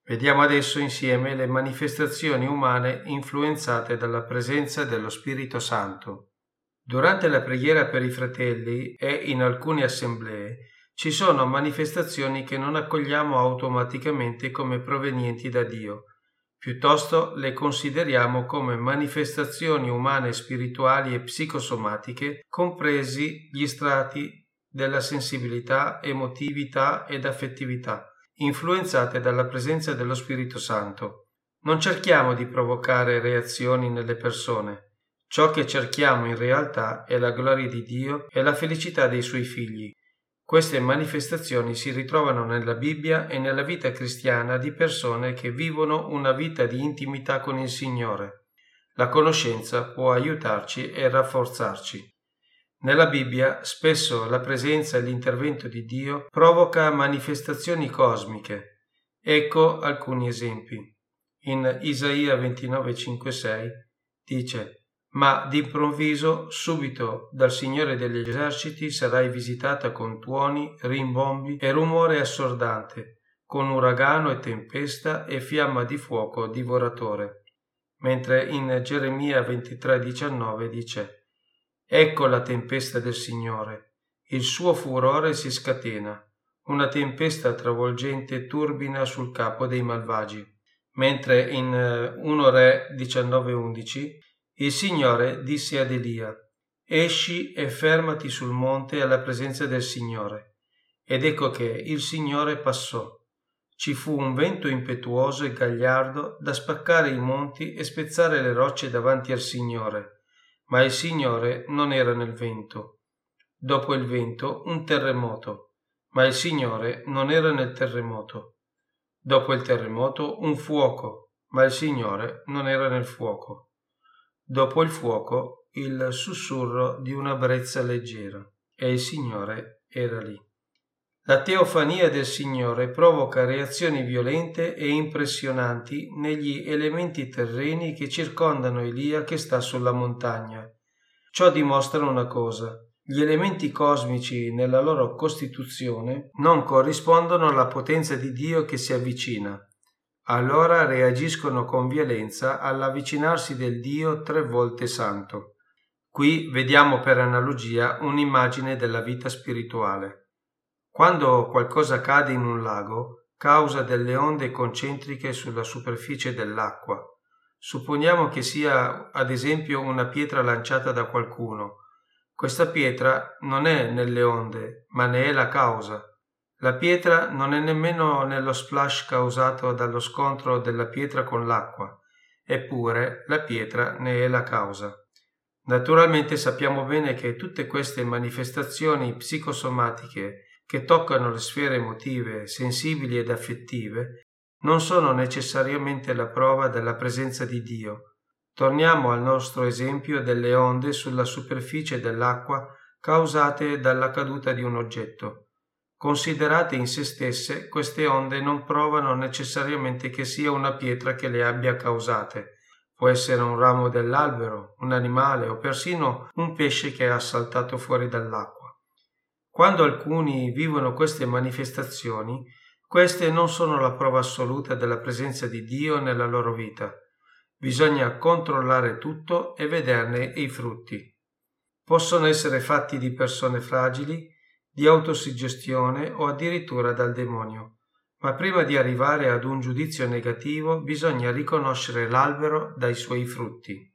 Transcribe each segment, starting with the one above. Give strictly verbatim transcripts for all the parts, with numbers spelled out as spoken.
Vediamo adesso insieme le manifestazioni umane influenzate dalla presenza dello Spirito Santo. Durante la preghiera per i fratelli e in alcune assemblee ci sono manifestazioni che non accogliamo automaticamente come provenienti da Dio. Piuttosto le consideriamo come manifestazioni umane spirituali e psicosomatiche, compresi gli strati della sensibilità, emotività ed affettività, influenzate dalla presenza dello Spirito Santo. Non cerchiamo di provocare reazioni nelle persone. Ciò che cerchiamo in realtà è la gloria di Dio e la felicità dei Suoi figli. Queste manifestazioni si ritrovano nella Bibbia e nella vita cristiana di persone che vivono una vita di intimità con il Signore. La conoscenza può aiutarci e rafforzarci. Nella Bibbia spesso la presenza e l'intervento di Dio provoca manifestazioni cosmiche. Ecco alcuni esempi. In Isaia ventinove cinque sei dice: «Ma d'improvviso, subito, dal Signore degli eserciti sarai visitata con tuoni, rimbombi e rumore assordante, con uragano e tempesta e fiamma di fuoco divoratore». Mentre in Geremia ventitré diciannove dice: «Ecco la tempesta del Signore, il suo furore si scatena, una tempesta travolgente turbina sul capo dei malvagi». Mentre in primo Re diciannove undici il Signore disse ad Elia: «Esci e fermati sul monte alla presenza del Signore». Ed ecco che il Signore passò. Ci fu un vento impetuoso e gagliardo da spaccare i monti e spezzare le rocce davanti al Signore, ma il Signore non era nel vento. Dopo il vento un terremoto, ma il Signore non era nel terremoto. Dopo il terremoto un fuoco, ma il Signore non era nel fuoco. Dopo il fuoco il sussurro di una brezza leggera, e il Signore era lì. La teofania del Signore provoca reazioni violente e impressionanti negli elementi terreni che circondano Elia che sta sulla montagna. Ciò dimostra una cosa: gli elementi cosmici nella loro costituzione non corrispondono alla potenza di Dio che si avvicina. Allora reagiscono con violenza all'avvicinarsi del Dio tre volte santo. Qui vediamo per analogia un'immagine della vita spirituale. Quando qualcosa cade in un lago, causa delle onde concentriche sulla superficie dell'acqua. Supponiamo che sia, ad esempio, una pietra lanciata da qualcuno. Questa pietra non è nelle onde, ma ne è la causa. La pietra non è nemmeno nello splash causato dallo scontro della pietra con l'acqua, eppure la pietra ne è la causa. Naturalmente sappiamo bene che tutte queste manifestazioni psicosomatiche che toccano le sfere emotive, sensibili ed affettive non sono necessariamente la prova della presenza di Dio. Torniamo al nostro esempio delle onde sulla superficie dell'acqua causate dalla caduta di un oggetto. Considerate in se stesse, queste onde non provano necessariamente che sia una pietra che le abbia causate. Può essere un ramo dell'albero, un animale o persino un pesce che ha saltato fuori dall'acqua. Quando alcuni vivono queste manifestazioni, queste non sono la prova assoluta della presenza di Dio nella loro vita. Bisogna controllare tutto e vederne i frutti. Possono essere fatti di persone fragili, di autosuggestione o addirittura dal demonio. Ma prima di arrivare ad un giudizio negativo bisogna riconoscere l'albero dai suoi frutti.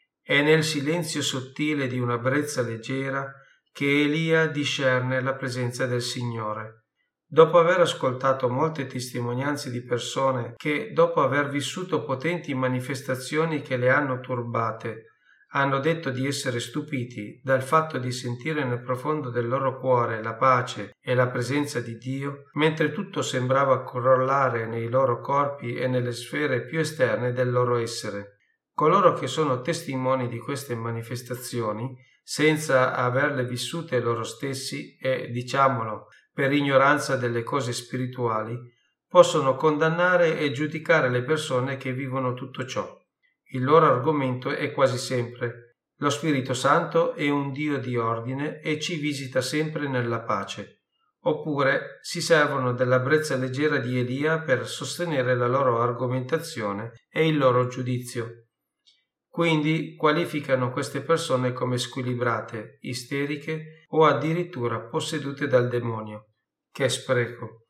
È nel silenzio sottile di una brezza leggera che Elia discerne la presenza del Signore. Dopo aver ascoltato molte testimonianze di persone che, dopo aver vissuto potenti manifestazioni che le hanno turbate, hanno detto di essere stupiti dal fatto di sentire nel profondo del loro cuore la pace e la presenza di Dio, mentre tutto sembrava crollare nei loro corpi e nelle sfere più esterne del loro essere. Coloro che sono testimoni di queste manifestazioni, senza averle vissute loro stessi e, diciamolo, per ignoranza delle cose spirituali, possono condannare e giudicare le persone che vivono tutto ciò. Il loro argomento è quasi sempre: lo Spirito Santo è un Dio di ordine e ci visita sempre nella pace. oppure si servono della brezza leggera di Elia per sostenere la loro argomentazione e il loro giudizio. Quindi qualificano queste persone come squilibrate, isteriche o addirittura possedute dal demonio. Che spreco!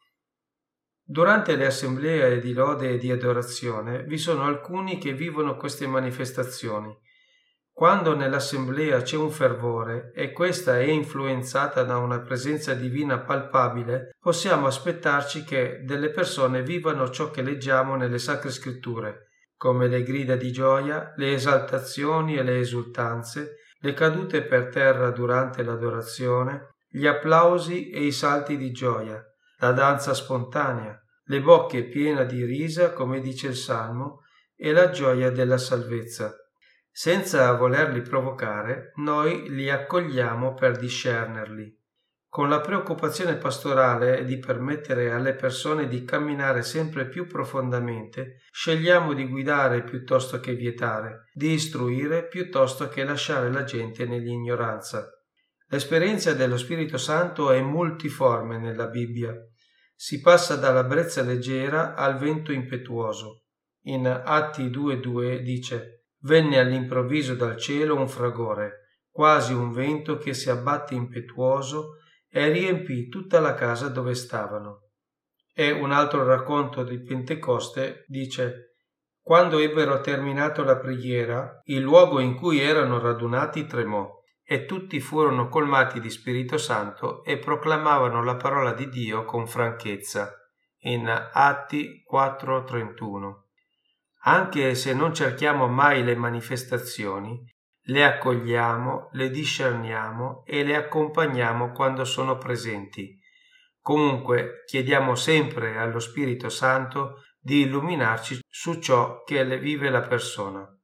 Durante le assemblee di lode e di adorazione vi sono alcuni che vivono queste manifestazioni. Quando nell'assemblea c'è un fervore e questa è influenzata da una presenza divina palpabile, possiamo aspettarci che delle persone vivano ciò che leggiamo nelle Sacre Scritture, come le grida di gioia, le esaltazioni e le esultanze, le cadute per terra durante l'adorazione, gli applausi e i salti di gioia, la danza spontanea, le bocche piene di risa, come dice il Salmo, e la gioia della salvezza. Senza volerli provocare, noi li accogliamo per discernerli. Con la preoccupazione pastorale di permettere alle persone di camminare sempre più profondamente, scegliamo di guidare piuttosto che vietare, di istruire piuttosto che lasciare la gente nell'ignoranza. L'esperienza dello Spirito Santo è multiforme nella Bibbia. Si passa dalla brezza leggera al vento impetuoso. In Atti due due dice: «Venne all'improvviso dal cielo un fragore, quasi un vento che si abbatte impetuoso e riempì tutta la casa dove stavano». E un altro racconto di Pentecoste dice: «Quando ebbero terminato la preghiera, il luogo in cui erano radunati tremò, e tutti furono colmati di Spirito Santo e proclamavano la parola di Dio con franchezza». In Atti quattro trentuno. Anche se non cerchiamo mai le manifestazioni, le accogliamo, le discerniamo e le accompagniamo quando sono presenti. Comunque chiediamo sempre allo Spirito Santo di illuminarci su ciò che le vive la persona.